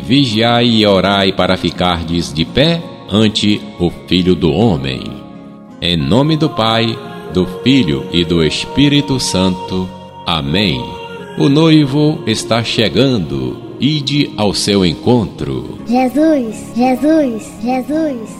vigiai e orai para ficardes de pé ante o Filho do Homem. Em nome do Pai, do Filho e do Espírito Santo. Amém. O noivo está chegando. Ide ao seu encontro. Jesus, Jesus, Jesus.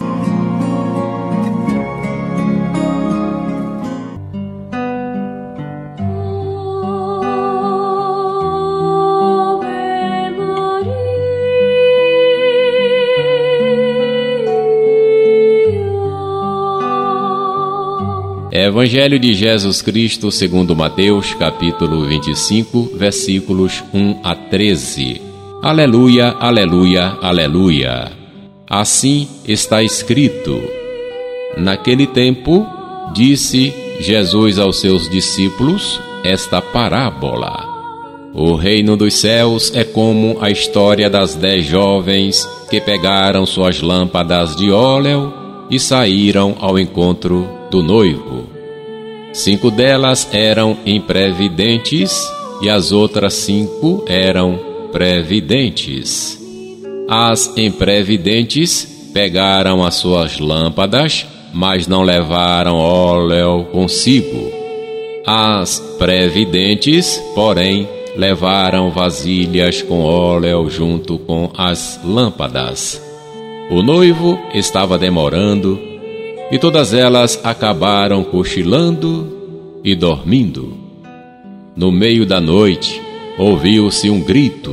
Evangelho de Jesus Cristo segundo Mateus, capítulo 25, versículos 1 a 13. Aleluia, aleluia, aleluia. Assim está escrito: naquele tempo, disse Jesus aos seus discípulos esta parábola: o reino dos céus é como a história das 10 jovens que pegaram suas lâmpadas de óleo e saíram ao encontro do noivo. 5 delas eram imprevidentes e as outras 5 eram previdentes. As imprevidentes pegaram as suas lâmpadas, mas não levaram óleo consigo. As previdentes, porém, levaram vasilhas com óleo junto com as lâmpadas. O noivo estava demorando, e todas elas acabaram cochilando e dormindo. No meio da noite, ouviu-se um grito: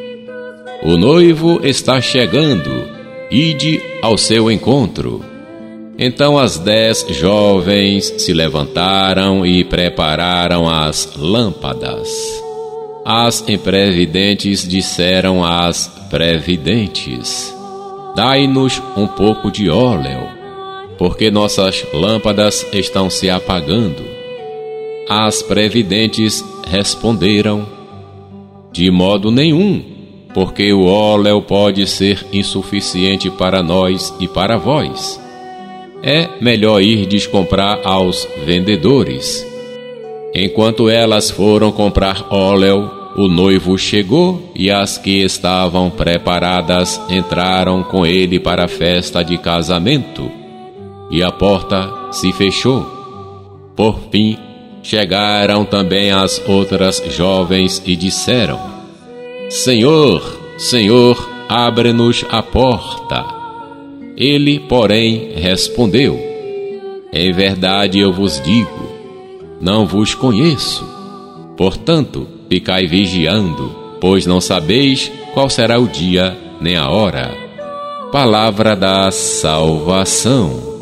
o noivo está chegando, ide ao seu encontro. Então as 10 jovens se levantaram e prepararam as lâmpadas. As imprevidentes disseram às previdentes: dai-nos um pouco de óleo, porque nossas lâmpadas estão se apagando. As previdentes responderam: de modo nenhum, porque o óleo pode ser insuficiente para nós e para vós. É melhor irdes comprar aos vendedores. Enquanto elas foram comprar óleo, o noivo chegou e as que estavam preparadas entraram com ele para a festa de casamento. E a porta se fechou. Por fim, chegaram também as outras jovens e disseram: Senhor, Senhor, abre-nos a porta. Ele, porém, respondeu: em verdade eu vos digo, não vos conheço. Portanto, ficai vigiando, pois não sabeis qual será o dia nem a hora. Palavra da salvação.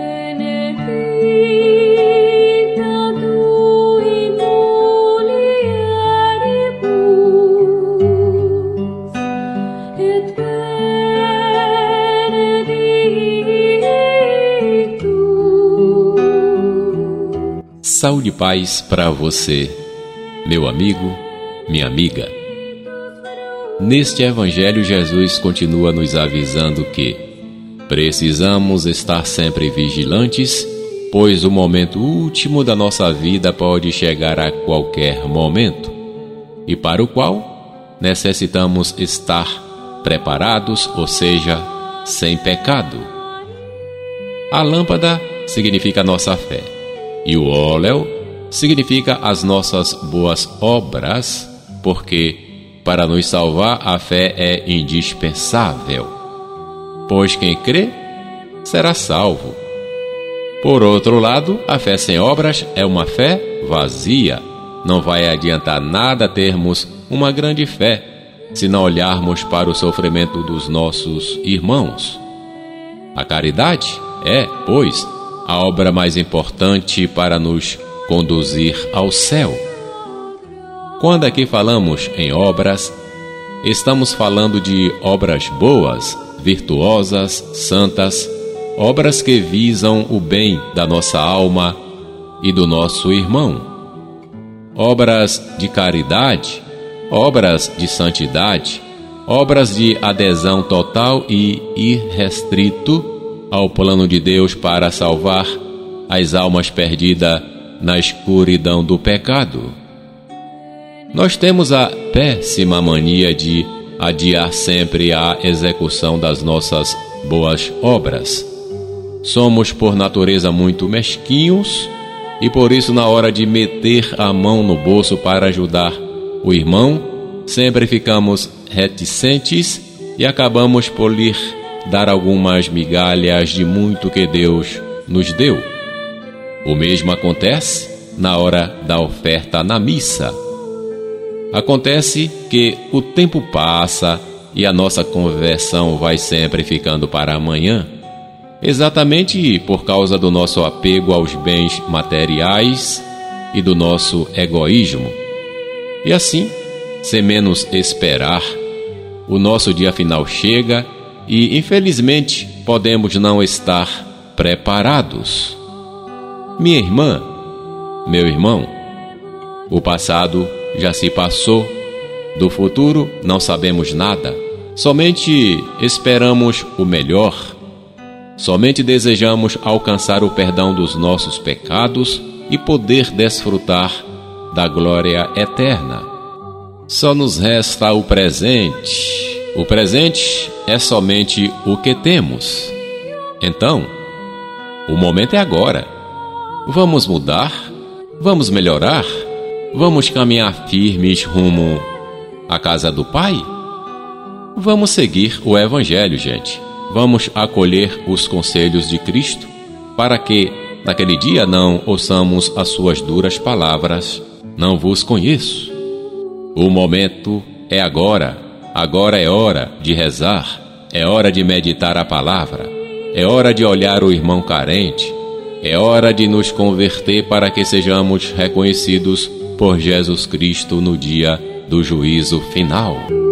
Saúde e paz para você, meu amigo, minha amiga. Neste Evangelho, Jesus continua nos avisando que precisamos estar sempre vigilantes, pois o momento último da nossa vida pode chegar a qualquer momento, e para o qual necessitamos estar preparados, ou seja, sem pecado. A lâmpada significa a nossa fé, e o óleo significa as nossas boas obras, porque para nos salvar a fé é indispensável, pois quem crê será salvo. Por outro lado, a fé sem obras é uma fé vazia. Não vai adiantar nada termos uma grande fé se não olharmos para o sofrimento dos nossos irmãos. A caridade é, pois, a obra mais importante para nos conduzir ao céu. Quando aqui falamos em obras, estamos falando de obras boas, virtuosas, santas, obras que visam o bem da nossa alma e do nosso irmão. Obras de caridade, obras de santidade, obras de adesão total e irrestrito ao plano de Deus para salvar as almas perdidas na escuridão do pecado. Nós temos a péssima mania de adiar sempre a execução das nossas boas obras. Somos por natureza muito mesquinhos e por isso, na hora de meter a mão no bolso para ajudar o irmão, sempre ficamos reticentes e acabamos por lhe dar algumas migalhas de muito que Deus nos deu. O mesmo acontece na hora da oferta na missa. Acontece que o tempo passa e a nossa conversão vai sempre ficando para amanhã, exatamente por causa do nosso apego aos bens materiais e do nosso egoísmo. E assim, sem menos esperar, o nosso dia final chega e, infelizmente, podemos não estar preparados. Minha irmã, meu irmão, o passado já se passou, do futuro não sabemos nada, somente esperamos o melhor. Somente desejamos alcançar o perdão dos nossos pecados e poder desfrutar da glória eterna. Só nos resta o presente. O presente é somente o que temos. Então, o momento é agora. Vamos mudar? Vamos melhorar? Vamos caminhar firmes rumo à casa do Pai? Vamos seguir o Evangelho, gente. Vamos acolher os conselhos de Cristo para que, naquele dia, não ouçamos as suas duras palavras: não vos conheço. O momento é agora. Agora é hora de rezar. É hora de meditar a palavra. É hora de olhar o irmão carente. É hora de nos converter para que sejamos reconhecidos por Jesus Cristo no dia do juízo final.